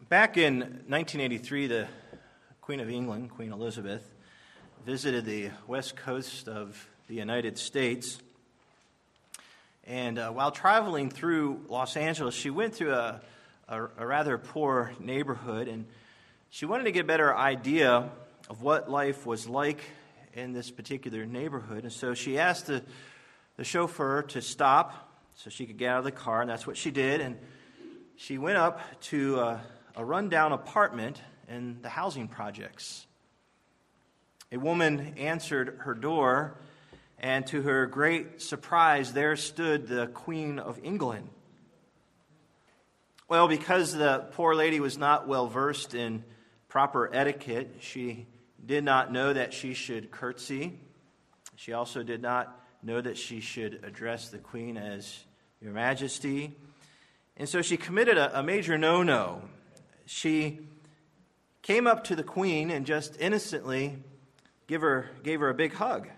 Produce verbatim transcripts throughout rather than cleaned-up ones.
Back in nineteen eighty-three, the Queen of England, Queen Elizabeth, visited the west coast of the United States. And uh, while traveling through Los Angeles, she went through a, a, a rather poor neighborhood, and she wanted to get a better idea of what life was like in this particular neighborhood. And so she asked the, the chauffeur to stop so she could get out of the car, and that's what she did. And she went up to uh, a rundown apartment in the housing projects. A woman answered her door, and to her great surprise, there stood the Queen of England. Well, because the poor lady was not well versed in proper etiquette, she did not know that she should curtsy. She also did not know that she should address the Queen as Your Majesty. And so she committed a, a major no-no. She came up to the Queen and just innocently give her, gave her a big hug.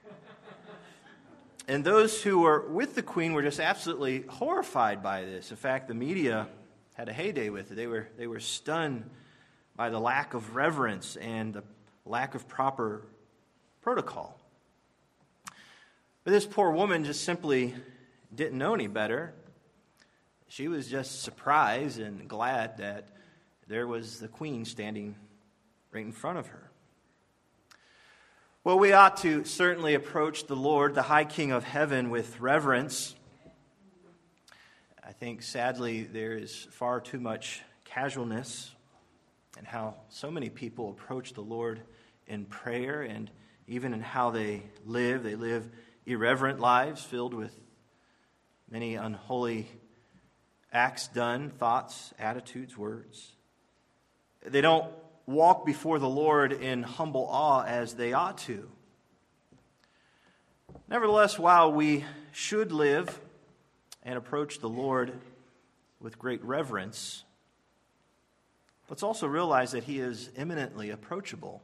And those who were with the Queen were just absolutely horrified by this. In fact, the media had a heyday with it. They were, they were stunned by the lack of reverence and the lack of proper protocol. But this poor woman just simply didn't know any better. She was just surprised and glad that there was the Queen standing right in front of her. Well, we ought to certainly approach the Lord, the High King of Heaven, with reverence. I think, sadly, there is far too much casualness in how so many people approach the Lord in prayer, and even in how they live. They live irreverent lives filled with many unholy acts done, thoughts, attitudes, words. They don't walk before the Lord in humble awe as they ought to. Nevertheless, while we should live and approach the Lord with great reverence, let's also realize that He is eminently approachable.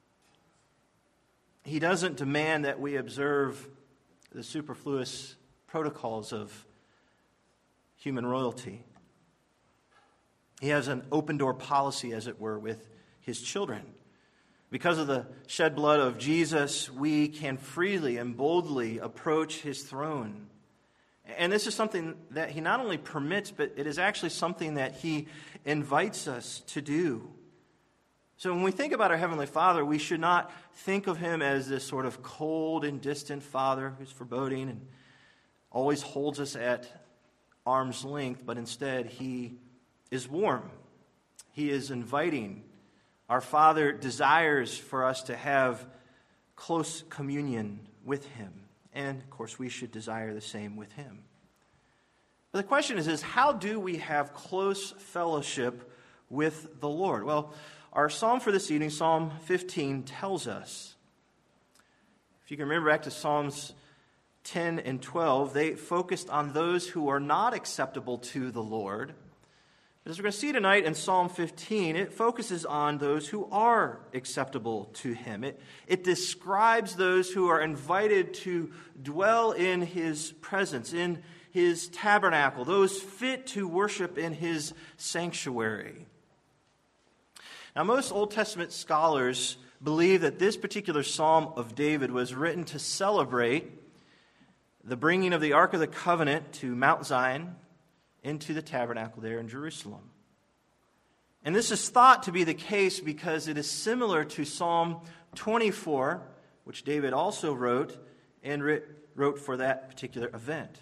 He doesn't demand that we observe the superfluous protocols of human royalty. He has an open-door policy, as it were, with His children. Because of the shed blood of Jesus, we can freely and boldly approach His throne. And this is something that He not only permits, but it is actually something that He invites us to do. So when we think about our Heavenly Father, we should not think of Him as this sort of cold and distant Father who's foreboding and always holds us at arm's length, but instead He is warm. He is inviting. Our Father desires for us to have close communion with Him. And, of course, we should desire the same with Him. But the question is, is how do we have close fellowship with the Lord? Well, our psalm for this evening, Psalm fifteen, tells us. If you can remember back to Psalms ten and twelve, they focused on those who are not acceptable to the Lord. But as we're going to see tonight in Psalm fifteen, it focuses on those who are acceptable to Him. It, it describes those who are invited to dwell in His presence, in His tabernacle, those fit to worship in His sanctuary. Now, most Old Testament scholars believe that this particular Psalm of David was written to celebrate the bringing of the Ark of the Covenant to Mount Zion into the tabernacle there in Jerusalem. And this is thought to be the case because it is similar to Psalm twenty-four, which David also wrote and wrote for that particular event.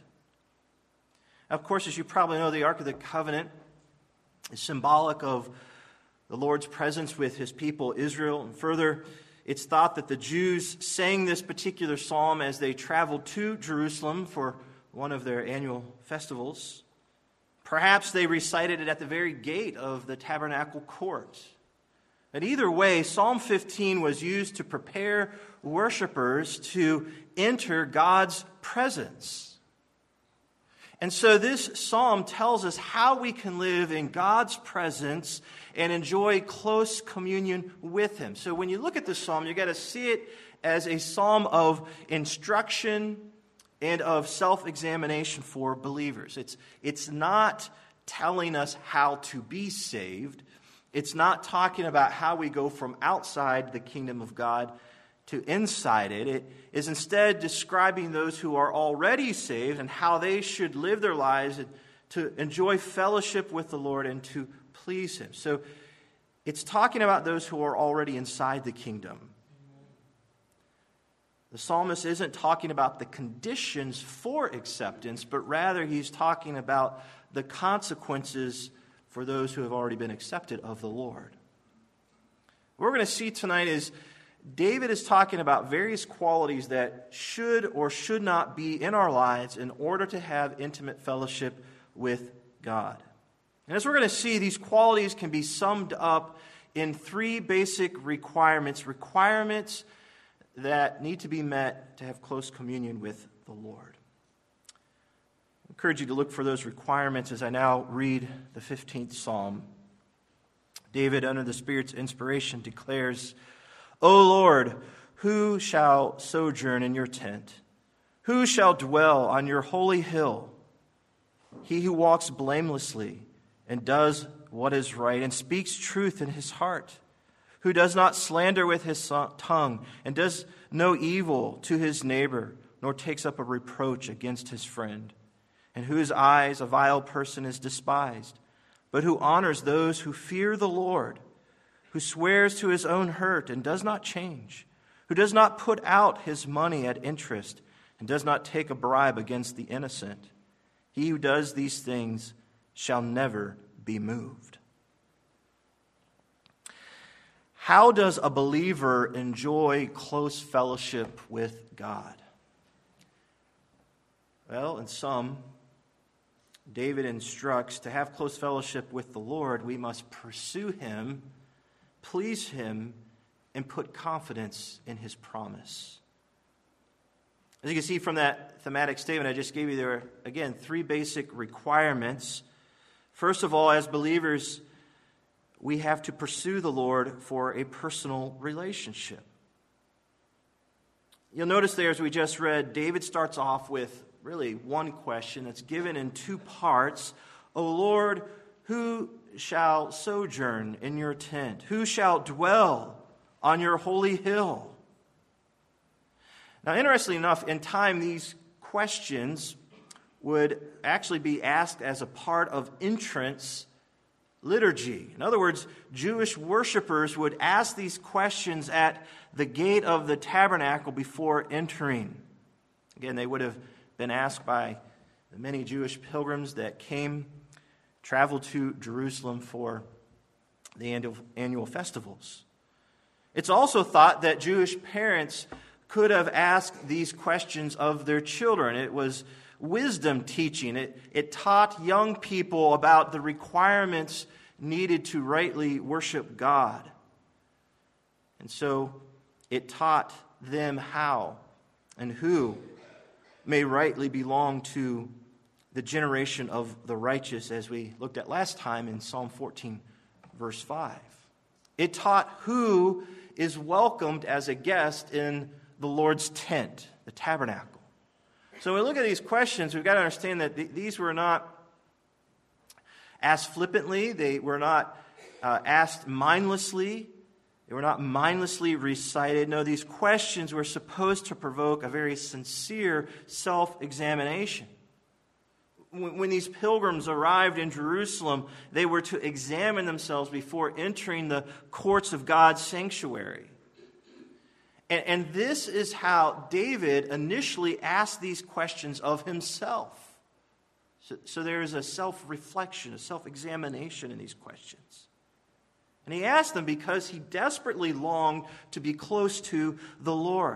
Of course, as you probably know, the Ark of the Covenant is symbolic of the Lord's presence with His people Israel. And further, it's thought that the Jews sang this particular psalm as they traveled to Jerusalem for one of their annual festivals. Perhaps they recited it at the very gate of the tabernacle court. But either way, Psalm fifteen was used to prepare worshipers to enter God's presence. And so this psalm tells us how we can live in God's presence and enjoy close communion with Him. So when you look at this psalm, you've got to see it as a psalm of instruction and of self-examination for believers. It's, it's not telling us how to be saved. It's not talking about how we go from outside the kingdom of God to inside it. It is instead describing those who are already saved and how they should live their lives to enjoy fellowship with the Lord and to please Him. So it's talking about those who are already inside the kingdom. The psalmist isn't talking about the conditions for acceptance, but rather he's talking about the consequences for those who have already been accepted of the Lord. What we're going to see tonight is David is talking about various qualities that should or should not be in our lives in order to have intimate fellowship with God. And as we're going to see, these qualities can be summed up in three basic requirements, requirements that need to be met to have close communion with the Lord. I encourage you to look for those requirements as I now read the fifteenth Psalm. David, under the Spirit's inspiration, declares, O Lord, who shall sojourn in your tent? Who shall dwell on your holy hill? He who walks blamelessly and does what is right and speaks truth in his heart, who does not slander with his tongue and does no evil to his neighbor, nor takes up a reproach against his friend, in whose eyes a vile person is despised, but who honors those who fear the Lord, who swears to his own hurt and does not change, who does not put out his money at interest and does not take a bribe against the innocent. He who does these things shall never be moved. How does a believer enjoy close fellowship with God? Well, in sum, David instructs to have close fellowship with the Lord, we must pursue Him, please Him, and put confidence in His promise. As you can see from that thematic statement I just gave you, there are, again, three basic requirements. First of all, as believers, we have to pursue the Lord for a personal relationship. You'll notice there, as we just read, David starts off with really one question that's given in two parts. O Lord, who shall sojourn in your tent? Who shall dwell on your holy hill? Now, interestingly enough, in time, these questions would actually be asked as a part of entrance liturgy. In other words, Jewish worshipers would ask these questions at the gate of the tabernacle before entering. Again, they would have been asked by the many Jewish pilgrims that came, traveled to Jerusalem for the annual, annual festivals. It's also thought that Jewish parents could have asked these questions of their children. It was wisdom teaching. It, it taught young people about the requirements needed to rightly worship God. And so it taught them how and who may rightly belong to the generation of the righteous, as we looked at last time in Psalm fourteen, verse five. It taught who is welcomed as a guest in the Lord's tent, the tabernacle. So when we look at these questions, we've got to understand that th- these were not asked flippantly. They were not uh, asked mindlessly. They were not mindlessly recited. No, these questions were supposed to provoke a very sincere self-examination. When, when these pilgrims arrived in Jerusalem, they were to examine themselves before entering the courts of God's sanctuary. And, and this is how David initially asked these questions of himself. So, so there is a self-reflection, a self-examination in these questions. And he asked them because he desperately longed to be close to the Lord.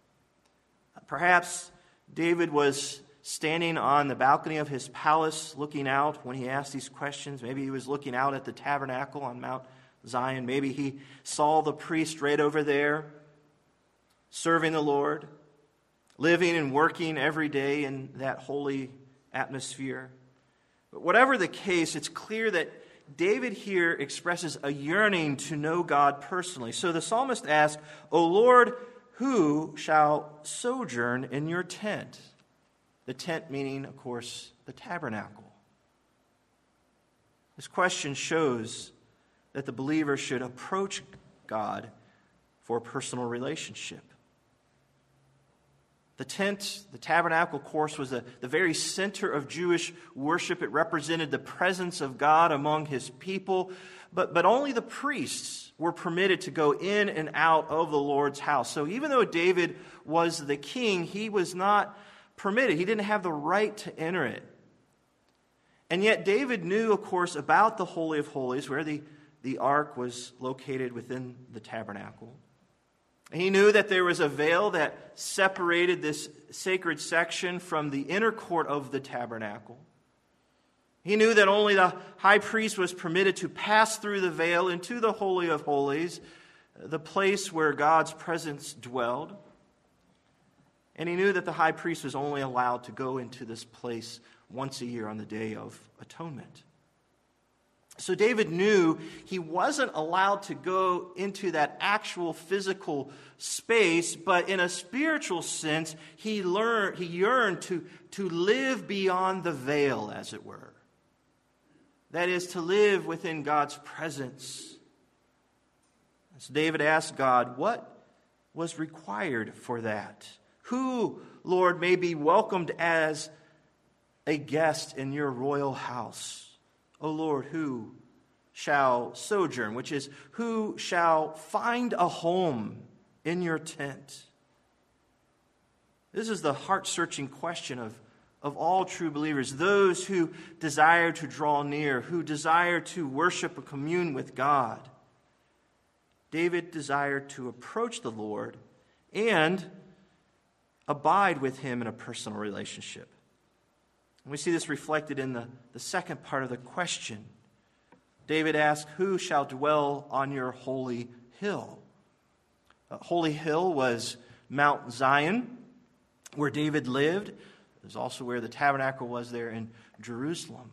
Perhaps David was standing on the balcony of his palace looking out when he asked these questions. Maybe he was looking out at the tabernacle on Mount Zion. Maybe he saw the priest right over there serving the Lord, living and working every day in that holy atmosphere. But whatever the case, it's clear that David here expresses a yearning to know God personally. So the psalmist asks, O Lord, who shall sojourn in your tent? The tent meaning, of course, the tabernacle. This question shows that the believer should approach God for a personal relationship. The tent, the tabernacle, of course, was the, the very center of Jewish worship. It represented the presence of God among his people. But, but only the priests were permitted to go in and out of the Lord's house. So even though David was the king, he was not permitted. He didn't have the right to enter it. And yet David knew, of course, about the Holy of Holies, where the, the ark was located within the tabernacle. He knew that there was a veil that separated this sacred section from the inner court of the tabernacle. He knew that only the high priest was permitted to pass through the veil into the Holy of Holies, the place where God's presence dwelled. And he knew that the high priest was only allowed to go into this place once a year on the Day of Atonement. So David knew he wasn't allowed to go into that actual physical space, but in a spiritual sense, he learned, he yearned to, to live beyond the veil, as it were. That is, to live within God's presence. So David asked God, what was required for that? Who, Lord, may be welcomed as a guest in your royal house? O Lord, who shall sojourn, which is, who shall find a home in your tent? This is the heart-searching question of, of all true believers, those who desire to draw near, who desire to worship and commune with God. David desired to approach the Lord and abide with him in a personal relationship. And we see this reflected in the, the second part of the question. David asked, who shall dwell on your holy hill? Uh, holy hill was Mount Zion, where David lived. It was also where the tabernacle was there in Jerusalem.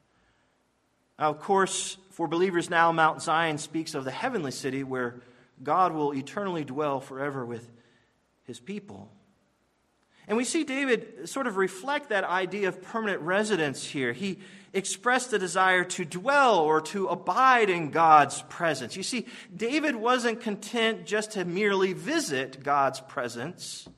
Now, of course, for believers now, Mount Zion speaks of the heavenly city where God will eternally dwell forever with his people. And we see David sort of reflect that idea of permanent residence here. He expressed the desire to dwell or to abide in God's presence. You see, David wasn't content just to merely visit God's presence,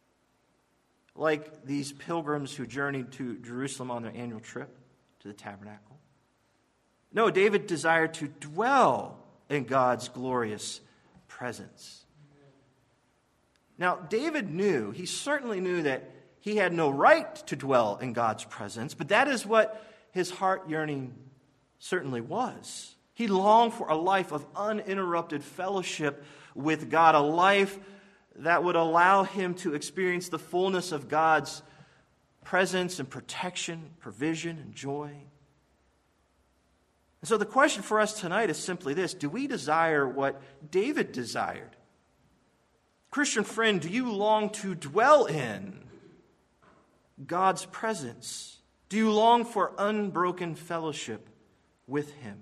like these pilgrims who journeyed to Jerusalem on their annual trip to the tabernacle. No, David desired to dwell in God's glorious presence. Now, David knew, he certainly knew that he had no right to dwell in God's presence, but that is what his heart yearning certainly was. He longed for a life of uninterrupted fellowship with God, a life that would allow him to experience the fullness of God's presence and protection, provision and joy. And so the question for us tonight is simply this: do we desire what David desired? Christian friend, do you long to dwell in God's presence? Do you long for unbroken fellowship with him?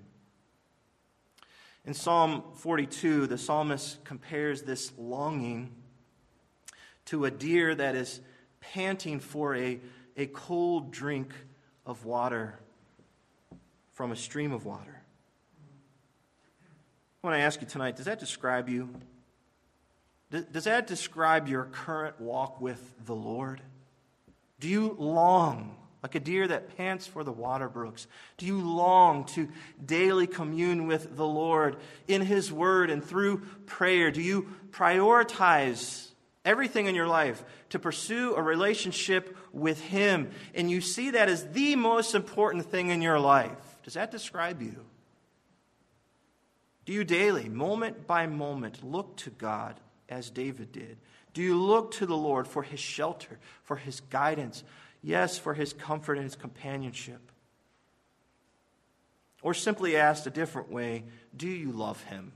In Psalm forty-two, the psalmist compares this longing to a deer that is panting for a, a cold drink of water from a stream of water. I want to ask you tonight, does that describe you? Does that describe your current walk with the Lord? Do you long, like a deer that pants for the water brooks, do you long to daily commune with the Lord in his word and through prayer? Do you prioritize everything in your life to pursue a relationship with him, and you see that as the most important thing in your life? Does that describe you? Do you daily, moment by moment, look to God as David did? Do you look to the Lord for his shelter, for his guidance, yes, for his comfort and his companionship? Or simply asked a different way, do you love him?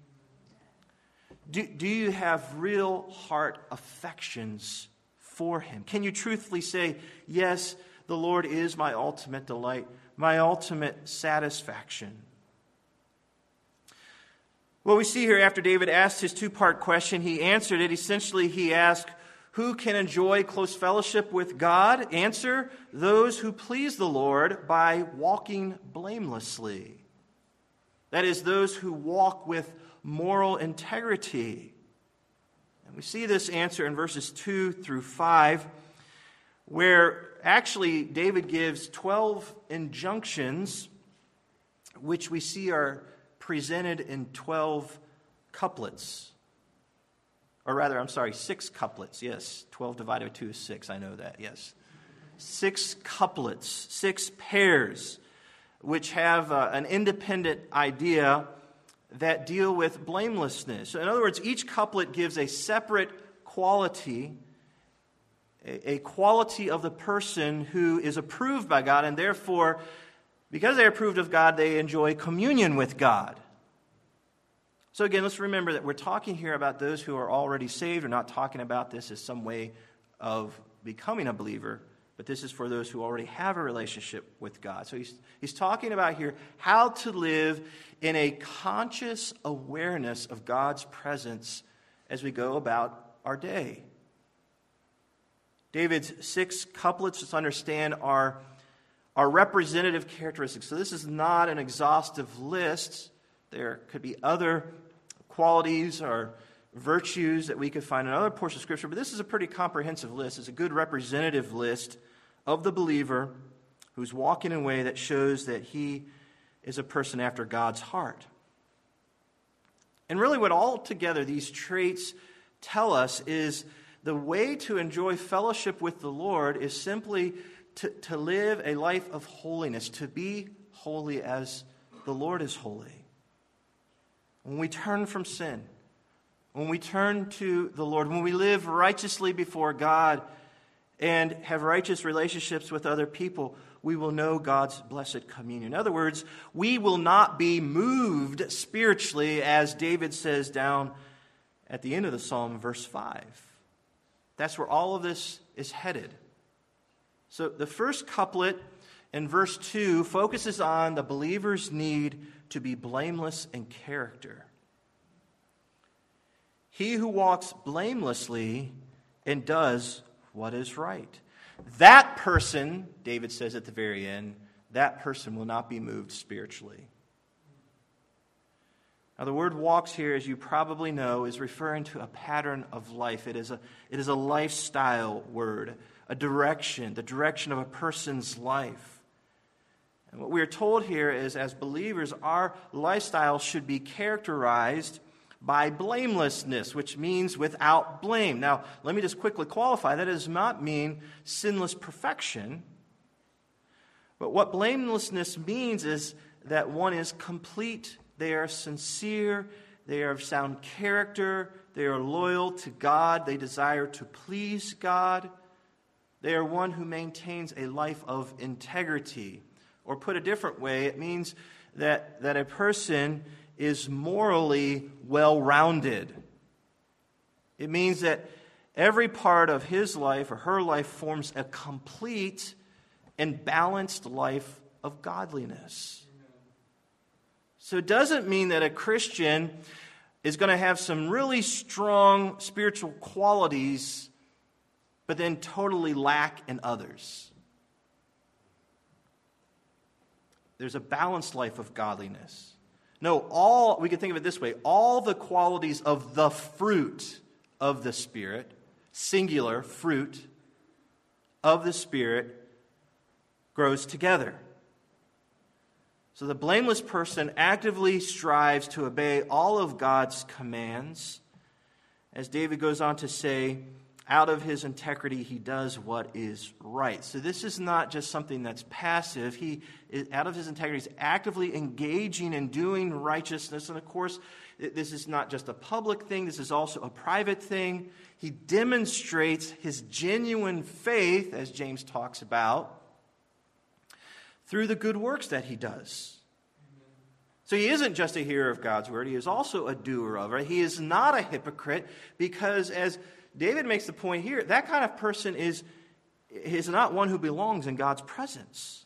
Do, do you have real heart affections for him? Can you truthfully say, yes, the Lord is my ultimate delight, my ultimate satisfaction? Well, we see here after David asked his two-part question, he answered it. Essentially, he asked, who can enjoy close fellowship with God? Answer, those who please the Lord by walking blamelessly. That is, those who walk with moral integrity. And we see this answer in verses two through five, where actually David gives twelve injunctions, which we see are presented in twelve couplets. Or rather, I'm sorry, six couplets. Yes, twelve divided by two is six. I know that, yes. Six couplets, six pairs, which have uh, an independent idea that deal with blamelessness. So in other words, each couplet gives a separate quality, a, a quality of the person who is approved by God, and therefore, because they are approved of God, they enjoy communion with God. So again, let's remember that we're talking here about those who are already saved. We're not talking about this as some way of becoming a believer, but this is for those who already have a relationship with God. So he's, he's talking about here how to live in a conscious awareness of God's presence as we go about our day. David's six couplets, let's understand, are, are representative characteristics. So this is not an exhaustive list. There could be other qualities or virtues that we could find in other portions of Scripture, but this is a pretty comprehensive list. It's a good representative list of the believer who's walking in a way that shows that he is a person after God's heart. And really what altogether these traits tell us is the way to enjoy fellowship with the Lord is simply to, to live a life of holiness, to be holy as the Lord is holy. When we turn from sin, when we turn to the Lord, when we live righteously before God and have righteous relationships with other people, we will know God's blessed communion. In other words, we will not be moved spiritually, as David says down at the end of the psalm, verse five. That's where all of this is headed. So the first couplet in verse two focuses on the believer's need to be blameless in character. He who walks blamelessly and does what is right. That person, David says at the very end, that person will not be moved spiritually. Now the word walks here, as you probably know, is referring to a pattern of life. It is a, it is a lifestyle word, a direction, the direction of a person's life. And what we are told here is, as believers, our lifestyle should be characterized by blamelessness, which means without blame. Now, let me just quickly qualify. That does not mean sinless perfection. But what blamelessness means is that one is complete. They are sincere. They are of sound character. They are loyal to God. They desire to please God. They are one who maintains a life of integrity. Or put a different way, it means that, that a person is morally well-rounded. It means that every part of his life or her life forms a complete and balanced life of godliness. So it doesn't mean that a Christian is going to have some really strong spiritual qualities, but then totally lack in others. There's a balanced life of godliness. No, all, we can think of it this way, all the qualities of the fruit of the Spirit, singular fruit of the Spirit, grows together. So the blameless person actively strives to obey all of God's commands. As David goes on to say, out of his integrity, he does what is right. So this is not just something that's passive. He, out of his integrity, is actively engaging in doing righteousness. And of course, this is not just a public thing. This is also a private thing. He demonstrates his genuine faith, as James talks about, through the good works that he does. So he isn't just a hearer of God's word. He is also a doer of it. He is not a hypocrite because, as David makes the point here, that kind of person is, is not one who belongs in God's presence.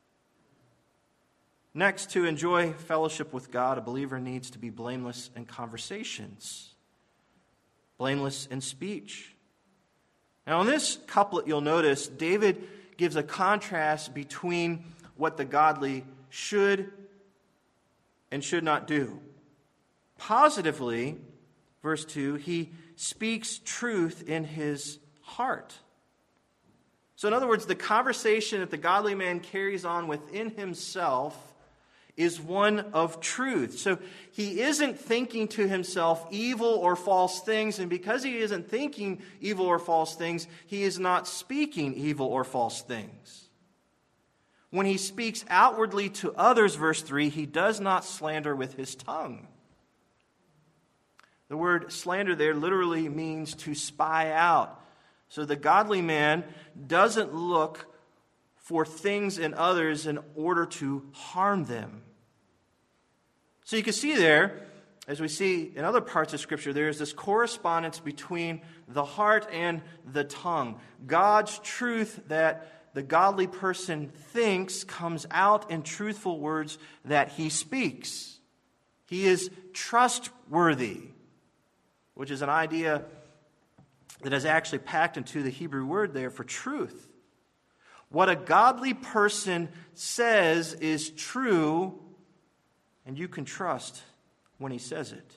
Next, to enjoy fellowship with God, a believer needs to be blameless in conversations, blameless in speech. Now, in this couplet, you'll notice David gives a contrast between what the godly should and should not do. Positively, verse two, he speaks truth in his heart. So in other words, the conversation that the godly man carries on within himself is one of truth. So he isn't thinking to himself evil or false things, and because he isn't thinking evil or false things, he is not speaking evil or false things. When he speaks outwardly to others, verse three, he does not slander with his tongue. The word slander there literally means to spy out. So the godly man doesn't look for things in others in order to harm them. So you can see there, as we see in other parts of Scripture, there is this correspondence between the heart and the tongue. God's truth that the godly person thinks comes out in truthful words that he speaks. He is trustworthy, which is an idea that is actually packed into the Hebrew word there for truth. What a godly person says is true, and you can trust when he says it.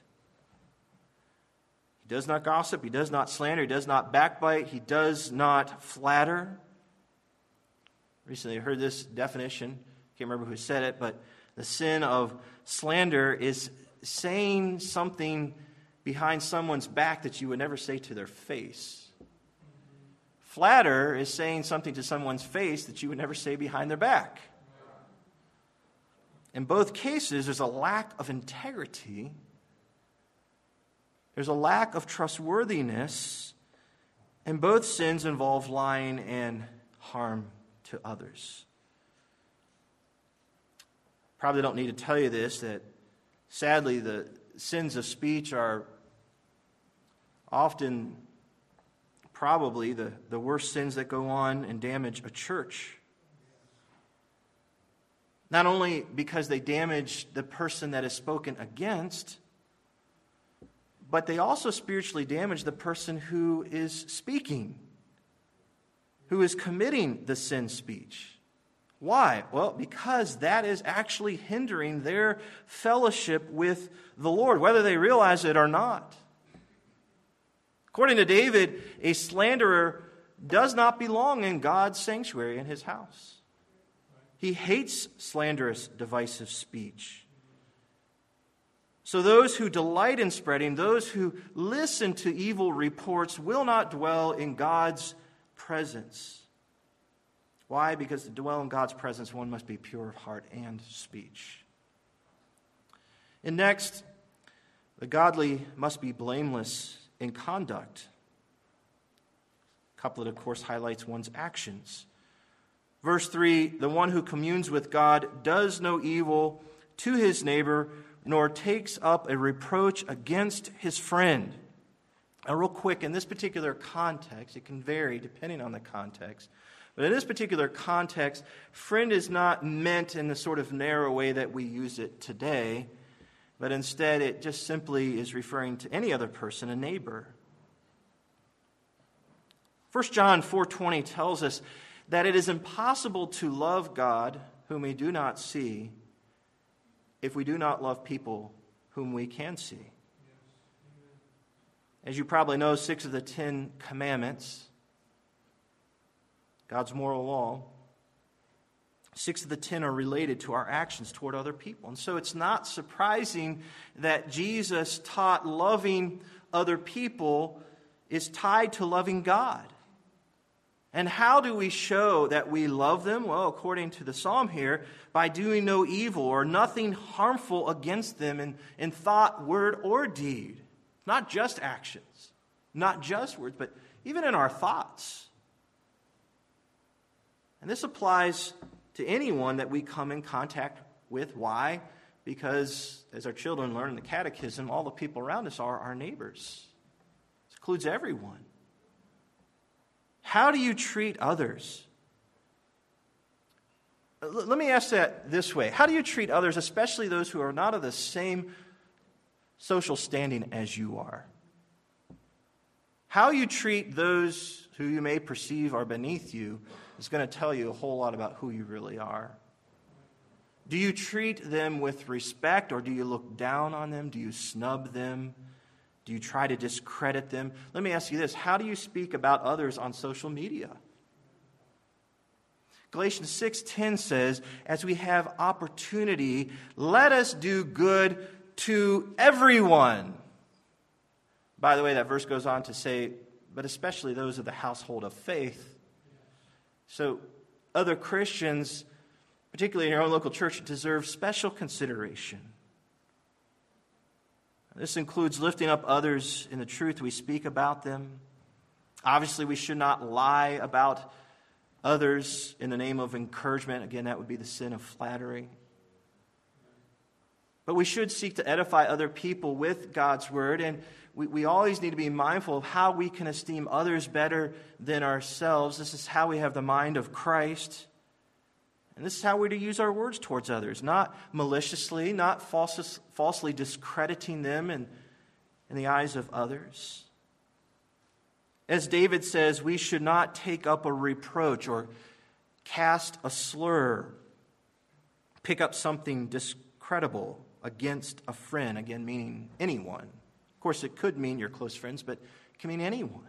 He does not gossip, he does not slander, he does not backbite, he does not flatter. Recently I heard this definition, can't remember who said it, but the sin of slander is saying something behind someone's back that you would never say to their face. Flatter is saying something to someone's face that you would never say behind their back. In both cases, there's a lack of integrity. There's a lack of trustworthiness. And both sins involve lying and harm to others. Probably don't need to tell you this, that sadly the sins of speech are often probably the, the worst sins that go on and damage a church. Not only because they damage the person that is spoken against, but they also spiritually damage the person who is speaking, who is committing the sin speech. Why? Well, because that is actually hindering their fellowship with the Lord, whether they realize it or not. According to David, a slanderer does not belong in God's sanctuary, in his house. He hates slanderous, divisive speech. So those who delight in spreading, those who listen to evil reports, will not dwell in God's presence. Why? Because to dwell in God's presence, one must be pure of heart and speech. And next, the godly must be blameless in conduct. Couplet, of course, highlights one's actions. Verse three, the one who communes with God does no evil to his neighbor, nor takes up a reproach against his friend. Now, real quick, in this particular context, it can vary depending on the context. But in this particular context, friend is not meant in the sort of narrow way that we use it today, but instead it just simply is referring to any other person, a neighbor. First John four twenty tells us that it is impossible to love God whom we do not see if we do not love people whom we can see. As you probably know, six of the Ten Commandments, God's moral law, six of the ten are related to our actions toward other people. And so it's not surprising that Jesus taught loving other people is tied to loving God. And how do we show that we love them? Well, according to the psalm here, by doing no evil or nothing harmful against them in, in thought, word, or deed. Not just actions, not just words, but even in our thoughts. And this applies to anyone that we come in contact with. Why? Because, as our children learn in the catechism, all the people around us are our neighbors. This includes everyone. How do you treat others? Let me ask that this way. How do you treat others, especially those who are not of the same social standing as you are? How you treat those who you may perceive are beneath you is going to tell you a whole lot about who you really are. Do you treat them with respect, or do you look down on them? Do you snub them? Do you try to discredit them? Let me ask you this. How do you speak about others on social media? Galatians six ten says, as we have opportunity, let us do good to everyone. By the way, that verse goes on to say, but especially those of the household of faith. So other Christians, particularly in your own local church, deserve special consideration. This includes lifting up others in the truth we speak about them. Obviously, we should not lie about others in the name of encouragement. Again, that would be the sin of flattery. But we should seek to edify other people with God's word, and we, we always need to be mindful of how we can esteem others better than ourselves. This is how we have the mind of Christ. And this is how we're to use our words towards others, not maliciously, not false, falsely discrediting them in, in the eyes of others. As David says, we should not take up a reproach or cast a slur, pick up something discreditable against a friend, again, meaning anyone. Of course, it could mean your close friends, but it can mean anyone.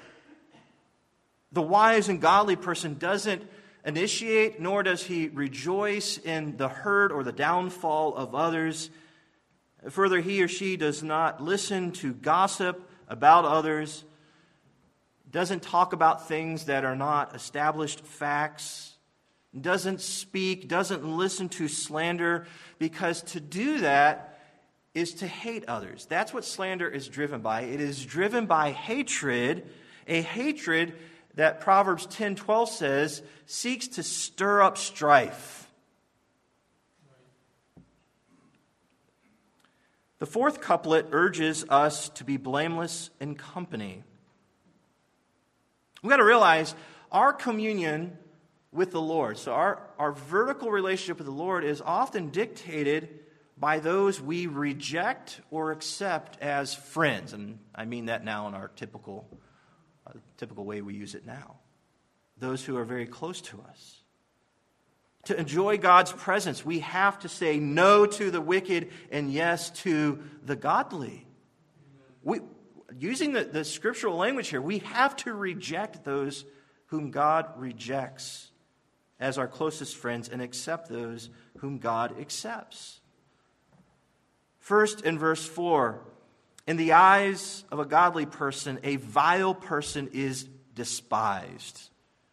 The wise and godly person doesn't initiate, nor does he rejoice in the hurt or the downfall of others. Further, he or she does not listen to gossip about others, doesn't talk about things that are not established facts, doesn't speak, doesn't listen to slander, because to do that is to hate others. That's what slander is driven by. It is driven by hatred, a hatred that Proverbs ten twelve says seeks to stir up strife. The fourth couplet urges us to be blameless in company. We've got to realize our communion with the Lord, so our, our vertical relationship with the Lord is often dictated by those we reject or accept as friends. And I mean that now in our typical, uh, typical way we use it now. Those who are very close to us. To enjoy God's presence, we have to say no to the wicked and yes to the godly. We, using the, the scriptural language here, we have to reject those whom God rejects as our closest friends and accept those whom God accepts. First, in verse four, in the eyes of a godly person, a vile person is despised.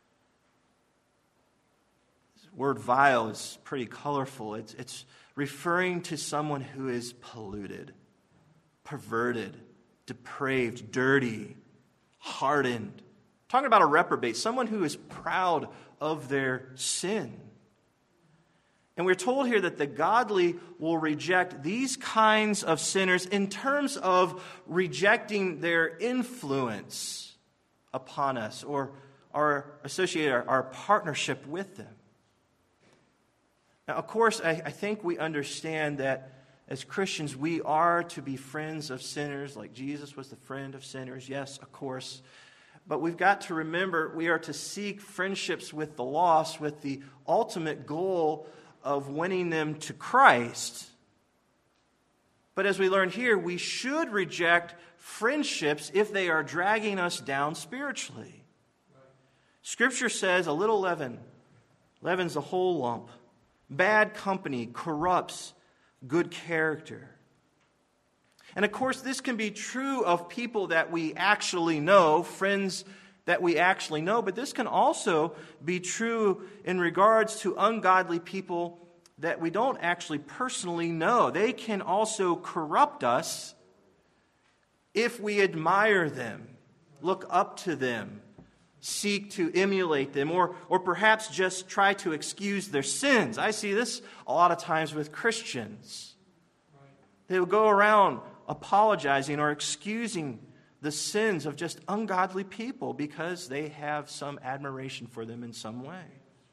This word vile is pretty colorful. It's, it's referring to someone who is polluted, perverted, depraved, dirty, hardened. Talking about a reprobate, someone who is proud of their sin. And we're told here that the godly will reject these kinds of sinners in terms of rejecting their influence upon us or our associate our, our partnership with them. Now, of course, I, I think we understand that as Christians, we are to be friends of sinners, like Jesus was the friend of sinners. Yes, of course. But we've got to remember we are to seek friendships with the lost with the ultimate goal of winning them to Christ. But as we learn here, we should reject friendships if they are dragging us down spiritually. Scripture says a little leaven leavens a whole lump. Bad company corrupts good character. And of course, this can be true of people that we actually know, friends that we actually know, but this can also be true in regards to ungodly people that we don't actually personally know. They can also corrupt us if we admire them, look up to them, seek to emulate them, or, or perhaps just try to excuse their sins. I see this a lot of times with Christians. They will go around apologizing or excusing the sins of just ungodly people because they have some admiration for them in some way.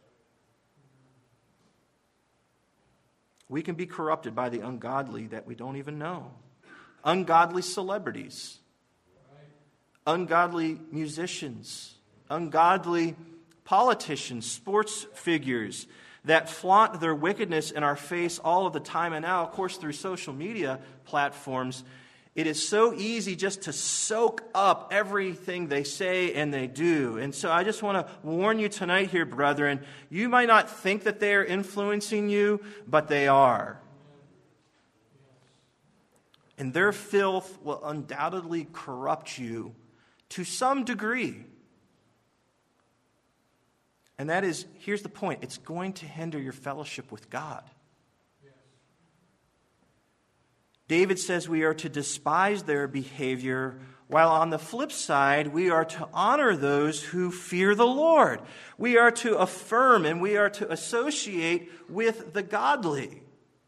We can be corrupted by the ungodly that we don't even know. Ungodly celebrities, ungodly musicians, ungodly politicians, sports figures. that flaunt their wickedness in our face all of the time. And now, of course, through social media platforms, it is so easy just to soak up everything they say and they do. And so I just want to warn you tonight here, brethren, you might not think that they are influencing you, but they are. And their filth will undoubtedly corrupt you to some degree. And that is, here's the point, it's going to hinder your fellowship with God. David says we are to despise their behavior, while on the flip side, we are to honor those who fear the Lord. We are to affirm and we are to associate with the godly.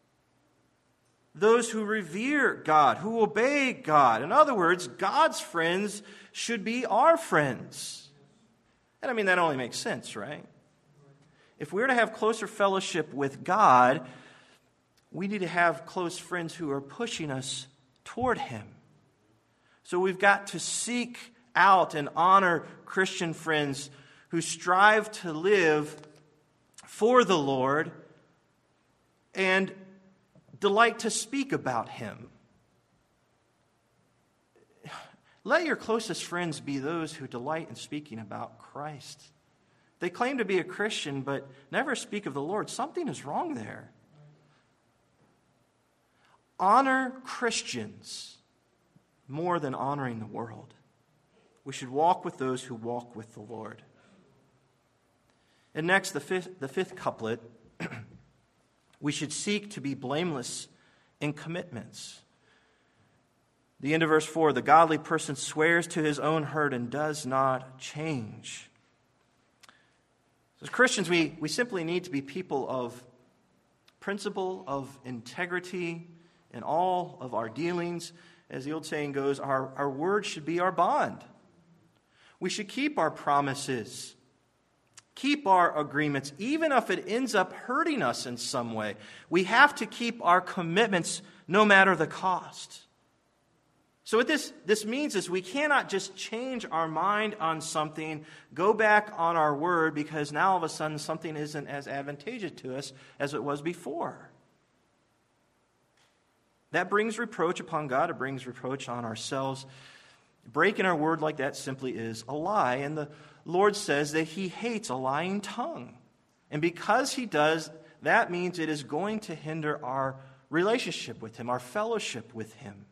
Those who revere God, who obey God. In other words, God's friends should be our friends. And I mean, that only makes sense, right? If we're to have closer fellowship with God, we need to have close friends who are pushing us toward Him. So we've got to seek out and honor Christian friends who strive to live for the Lord and delight to speak about Him. Let your closest friends be those who delight in speaking about Christ. They claim to be a Christian but never speak of the Lord. Something is wrong there. Honor Christians more than honoring the world. We should walk with those who walk with the Lord. And next, the fifth, the fifth couplet, we should seek to be blameless in commitments. The end of verse four, the godly person swears to his own hurt and does not change. As Christians, we, we simply need to be people of principle, of integrity in all of our dealings. As the old saying goes, our, our word should be our bond. We should keep our promises, keep our agreements, even if it ends up hurting us in some way. We have to keep our commitments no matter the cost. So what this, this means is we cannot just change our mind on something, go back on our word, because now all of a sudden something isn't as advantageous to us as it was before. That brings reproach upon God. It brings reproach on ourselves. Breaking our word like that simply is a lie. And the Lord says that He hates a lying tongue. And because He does, that means it is going to hinder our relationship with Him, our fellowship with Him.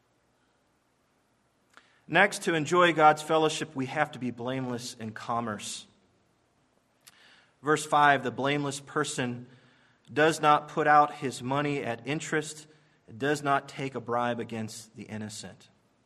Next, to enjoy God's fellowship, we have to be blameless in commerce. Verse five, the blameless person does not put out his money at interest, does not take a bribe against the innocent.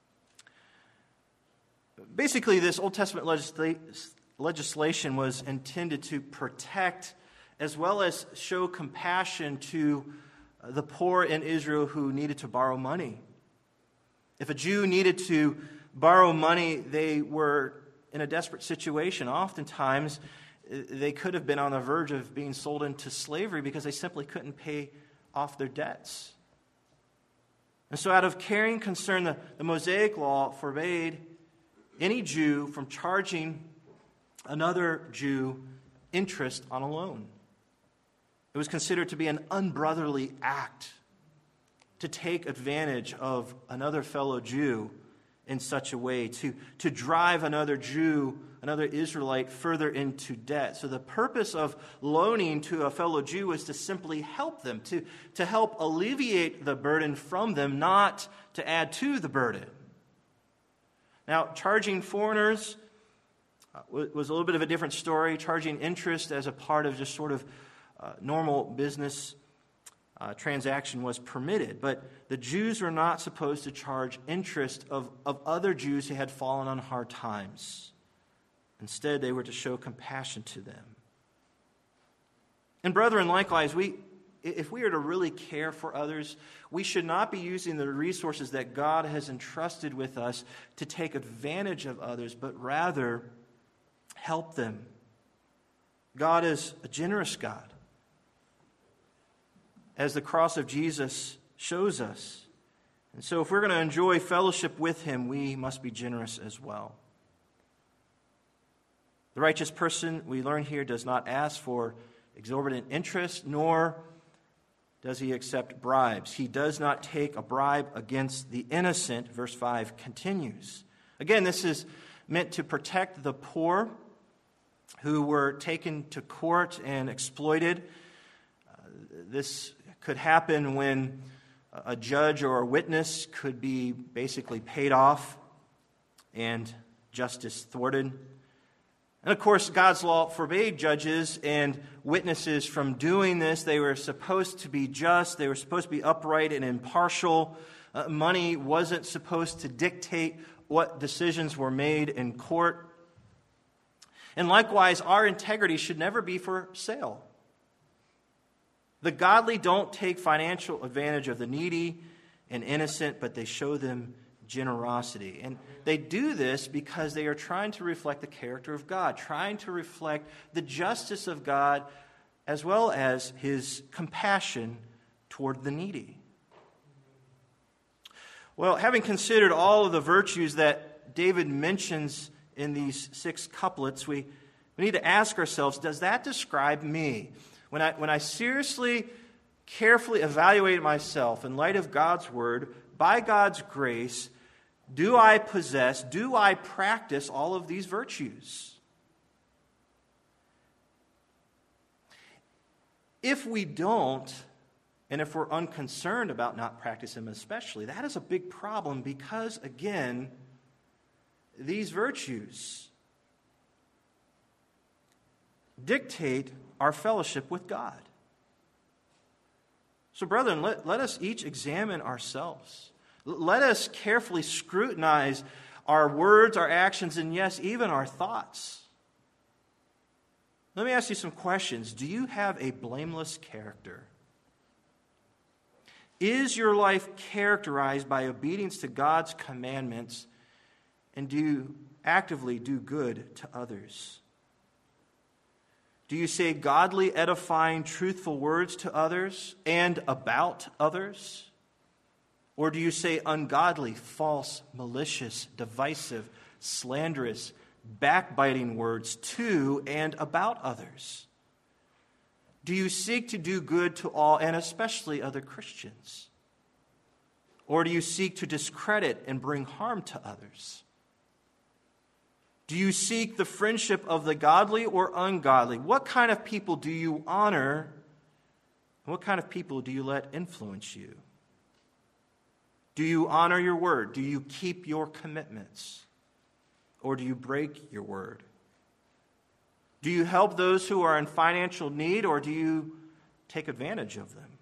Basically, this Old Testament legisla- legislation was intended to protect as well as show compassion to the poor in Israel who needed to borrow money. If a Jew needed to borrow money, they were in a desperate situation. Oftentimes, they could have been on the verge of being sold into slavery because they simply couldn't pay off their debts. And so out of caring concern, the, the Mosaic law forbade any Jew from charging another Jew interest on a loan. It was considered to be an unbrotherly act to take advantage of another fellow Jew in such a way, to, to drive another Jew, another Israelite, further into debt. So the purpose of loaning to a fellow Jew was to simply help them, to, to help alleviate the burden from them, not to add to the burden. Now, charging foreigners was a little bit of a different story. Charging interest as a part of just sort of uh, normal business Uh, transaction was permitted, but the Jews were not supposed to charge interest of, of other Jews who had fallen on hard times. Instead, they were to show compassion to them. And brethren, likewise, we, if we are to really care for others, we should not be using the resources that God has entrusted with us to take advantage of others, but rather help them. God is a generous God, as the cross of Jesus shows us. And so if we're going to enjoy fellowship with Him, we must be generous as well. The righteous person, we learn here, does not ask for exorbitant interest, nor does he accept bribes. He does not take a bribe against the innocent, verse five continues. Again, this is meant to protect the poor who were taken to court and exploited. Uh, this could happen when a judge or a witness could be basically paid off and justice thwarted. And of course, God's law forbade judges and witnesses from doing this. They were supposed to be just. They were supposed to be upright and impartial. Uh, money wasn't supposed to dictate what decisions were made in court. And likewise, our integrity should never be for sale. The godly don't take financial advantage of the needy and innocent, but they show them generosity. And they do this because they are trying to reflect the character of God, trying to reflect the justice of God as well as his compassion toward the needy. Well, having considered all of the virtues that David mentions in these six couplets, we, we need to ask ourselves, does that describe me? When I, when I seriously, carefully evaluate myself in light of God's word, by God's grace, do I possess, do I practice all of these virtues? If we don't, and if we're unconcerned about not practicing them especially, that is a big problem because, again, these virtues dictate our fellowship with God. So, brethren, let, let us each examine ourselves. Let us carefully scrutinize our words, our actions, and yes, even our thoughts. Let me ask you some questions. Do you have a blameless character? Is your life characterized by obedience to God's commandments, and do you actively do good to others? Do you say godly, edifying, truthful words to others and about others? Or do you say ungodly, false, malicious, divisive, slanderous, backbiting words to and about others? Do you seek to do good to all and especially other Christians? Or do you seek to discredit and bring harm to others? Do you seek the friendship of the godly or ungodly? What kind of people do you honor? And what kind of people do you let influence you? Do you honor your word? Do you keep your commitments? Or do you break your word? Do you help those who are in financial need, or do you take advantage of them?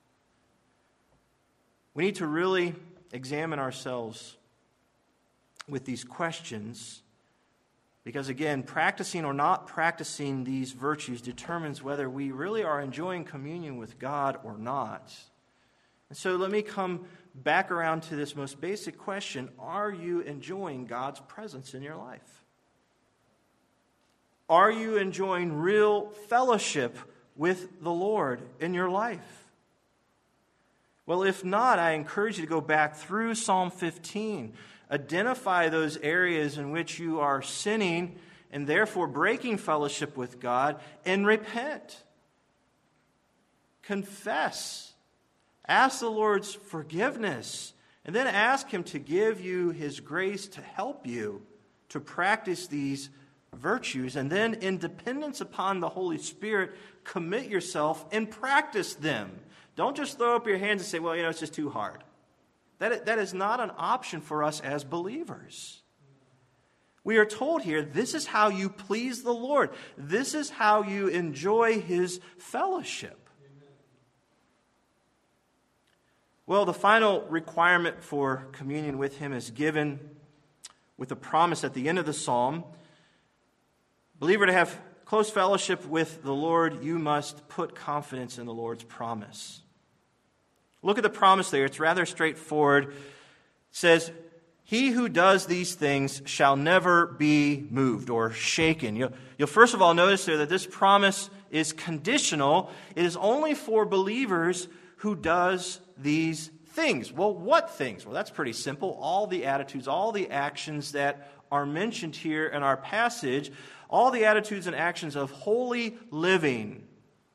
We need to really examine ourselves with these questions. Because again, practicing or not practicing these virtues determines whether we really are enjoying communion with God or not. And so let me come back around to this most basic question. Are you enjoying God's presence in your life? Are you enjoying real fellowship with the Lord in your life? Well, if not, I encourage you to go back through Psalm fifteen. Identify those areas in which you are sinning and therefore breaking fellowship with God, and repent. Confess. Ask the Lord's forgiveness, and then ask Him to give you His grace to help you to practice these virtues, and then in dependence upon the Holy Spirit, commit yourself and practice them. Don't just throw up your hands and say, well, you know, it's just too hard. That, that is not an option for us as believers. We are told here, this is how you please the Lord. This is how you enjoy His fellowship. Amen. Well, the final requirement for communion with Him is given with a promise at the end of the psalm. Believer, to have close fellowship with the Lord, you must put confidence in the Lord's promise. Look at the promise there. It's rather straightforward. It says, he who does these things shall never be moved or shaken. You'll, you'll first of all notice there that this promise is conditional. It is only for believers who does these things. Well, what things? Well, that's pretty simple. All the attitudes, all the actions that are mentioned here in our passage, all the attitudes and actions of holy living,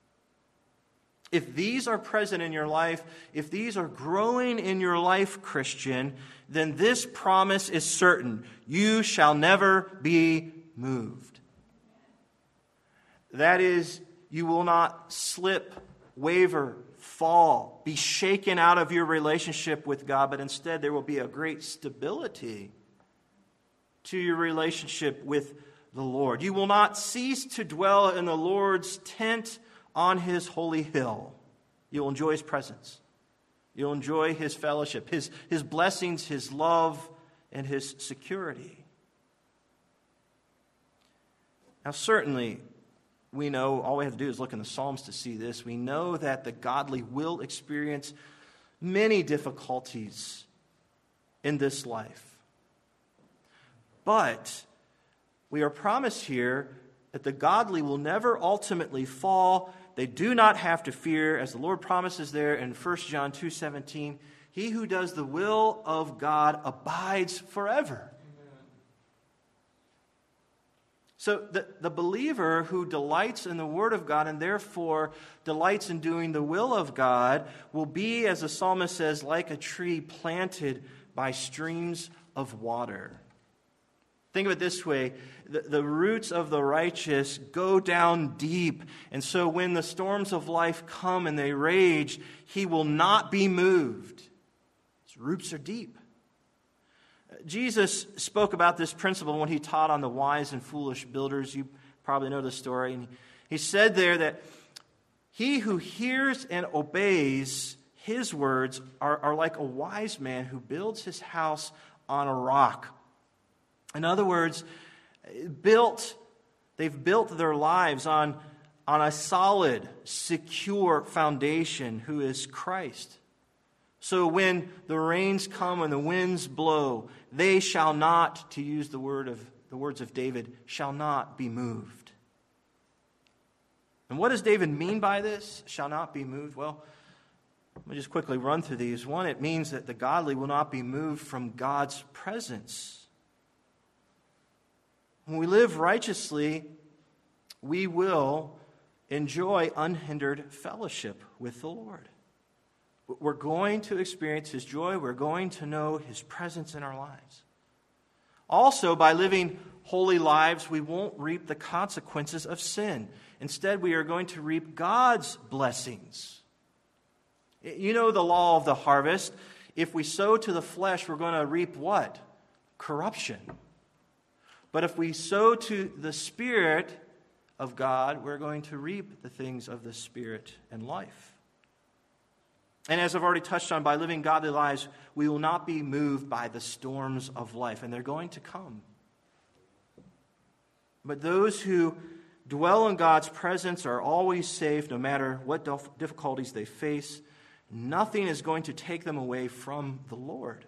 If these are present in your life, if these are growing in your life, Christian, then this promise is certain. You shall never be moved. That is, you will not slip, waver, fall, be shaken out of your relationship with God, but instead there will be a great stability to your relationship with the Lord. You will not cease to dwell in the Lord's tent on His holy hill. You'll enjoy His presence. You'll enjoy His fellowship, His, His blessings, His love, and His security. Now, certainly, we know, all we have to do is look in the Psalms to see this. We know that the godly will experience many difficulties in this life. But we are promised here that the godly will never ultimately fall. They do not have to fear, as the Lord promises there in First John two seventeen, he who does the will of God abides forever. Amen. So the, the believer who delights in the Word of God and therefore delights in doing the will of God will be, as the psalmist says, like a tree planted by streams of water. Think of it this way. The, the roots of the righteous go down deep. And so when the storms of life come and they rage, he will not be moved. His roots are deep. Jesus spoke about this principle when he taught on the wise and foolish builders. You probably know the story. And he said there that he who hears and obeys his words are, are like a wise man who builds his house on a rock. In other words, built, they've built their lives on, on a solid, secure foundation who is Christ. So when the rains come and the winds blow, they shall not, to use the word of the words of David, shall not be moved. And what does David mean by this? Shall not be moved? Well, let me just quickly run through these. One, it means that the godly will not be moved from God's presence. When we live righteously, we will enjoy unhindered fellowship with the Lord. We're going to experience His joy. We're going to know His presence in our lives. Also, by living holy lives, we won't reap the consequences of sin. Instead, we are going to reap God's blessings. You know the law of the harvest. If we sow to the flesh, we're going to reap what? Corruption. But if we sow to the Spirit of God, we're going to reap the things of the Spirit and life. And as I've already touched on, by living godly lives, we will not be moved by the storms of life, and they're going to come. But those who dwell in God's presence are always safe, no matter what difficulties they face. Nothing is going to take them away from the Lord.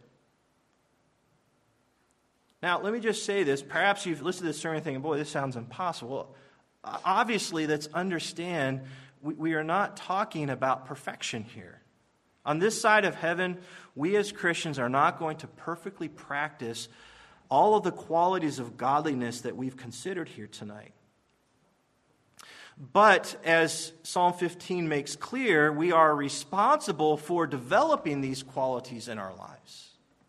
Now, let me just say this. Perhaps you've listened to this sermon thinking, boy, this sounds impossible. Obviously, let's understand we, we are not talking about perfection here. On this side of heaven, we as Christians are not going to perfectly practice all of the qualities of godliness that we've considered here tonight. But as Psalm fifteen makes clear, we are responsible for developing these qualities in our lives.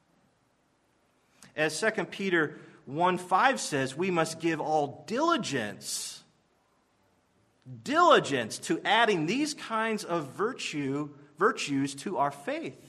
As Second Peter one five says, we must give all diligence, diligence to adding these kinds of virtue, virtues to our faith.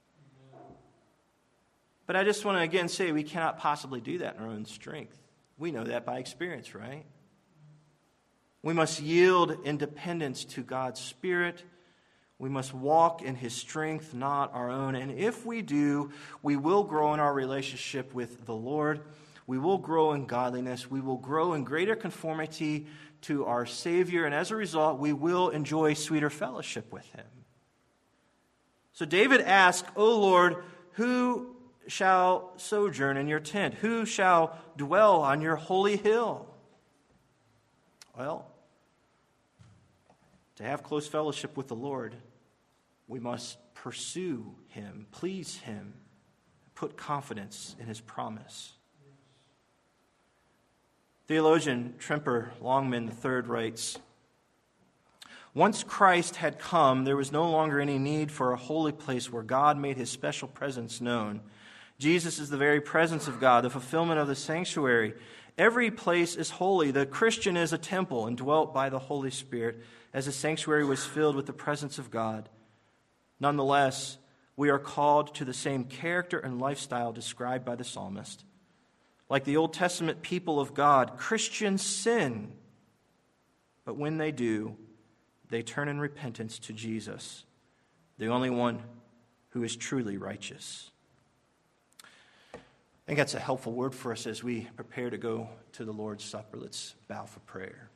But I just want to again say we cannot possibly do that in our own strength. We know that by experience, right? We must yield in dependence to God's Spirit. We must walk in His strength, not our own. And if we do, we will grow in our relationship with the Lord. We will grow in godliness. We will grow in greater conformity to our Savior. And as a result, we will enjoy sweeter fellowship with Him. So David asked, O Lord, who shall sojourn in your tent? Who shall dwell on your holy hill? Well, to have close fellowship with the Lord, we must pursue Him, please Him, put confidence in His promise. Theologian Tremper Longman the third writes, Once Christ had come, there was no longer any need for a holy place where God made his special presence known. Jesus is the very presence of God, the fulfillment of the sanctuary. Every place is holy. The Christian is a temple and dwelt by the Holy Spirit, as the sanctuary was filled with the presence of God. Nonetheless, we are called to the same character and lifestyle described by the psalmist. Like the Old Testament people of God, Christians sin. But when they do, they turn in repentance to Jesus, the only one who is truly righteous. I think that's a helpful word for us as we prepare to go to the Lord's Supper. Let's bow for prayer.